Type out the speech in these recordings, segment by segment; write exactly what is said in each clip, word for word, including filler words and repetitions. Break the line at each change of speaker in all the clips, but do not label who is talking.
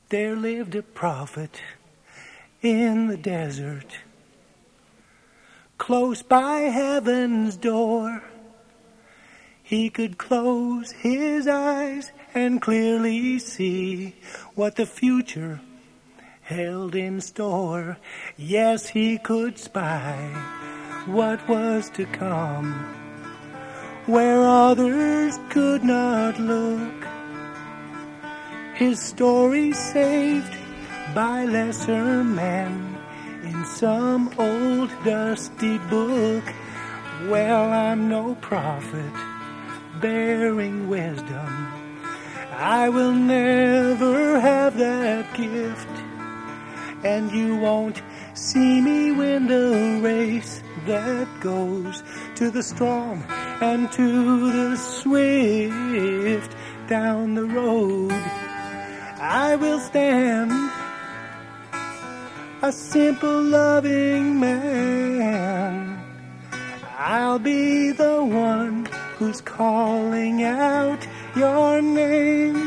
There lived a prophet in the desert, close by heaven's door. He could close his eyes and clearly see what the future held in store. Yes, he could spy what was to come where others could not look. His story saved by lesser men in some old dusty book. Well, I'm no prophet bearing wisdom. I will never have that gift. And you won't see me win the race that goes to the strong and to the swift. Down the road I will stand, a simple loving man. I'll be the one who's calling out your name.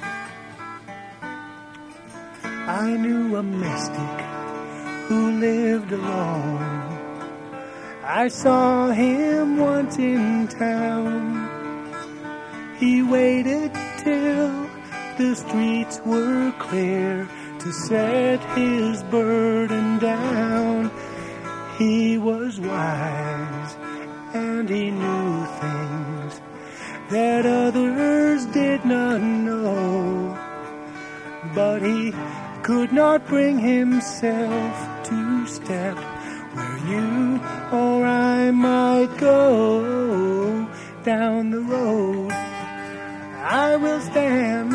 I knew a mystic who lived alone. I saw him once in town. He waited till the streets were clear to set his burden down. He was wise and he knew things that others did not know. But he could not bring himself to step where you or I might go. Down the road I will stand,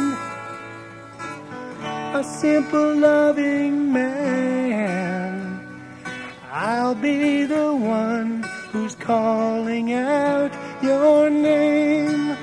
a simple loving man. I'll be the one who's calling out your name.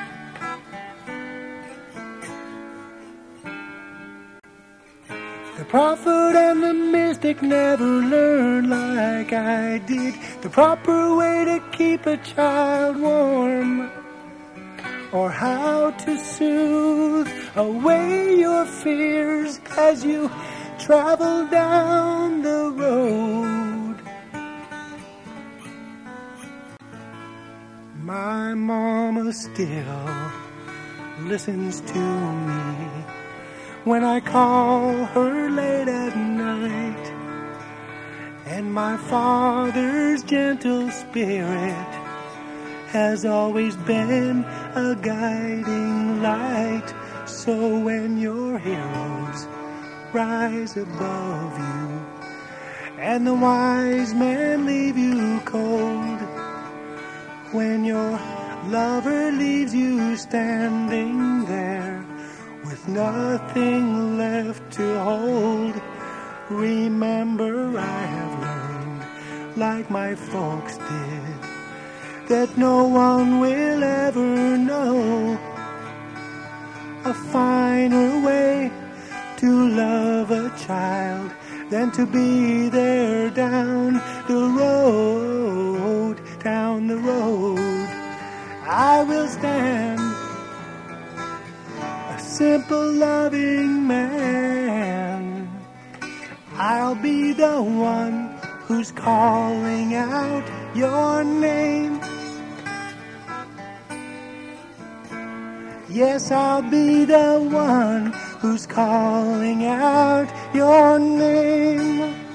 The prophet and the mystic never learned like I did the proper way to keep a child warm, or how to soothe away your fears as you travel down the road. My mama still listens to me when I call her late at night, and my father's gentle spirit has always been a guiding light. So when your heroes rise above you and the wise men leave you cold, when your lover leaves you standing there with nothing left to hold, remember I have learned, like my folks did, that no one will ever know a finer way to love a child than to be there down the road. Down the road I will stand, a simple loving man. I'll be the one who's calling out your name. Yes, I'll be the one who's calling out your name.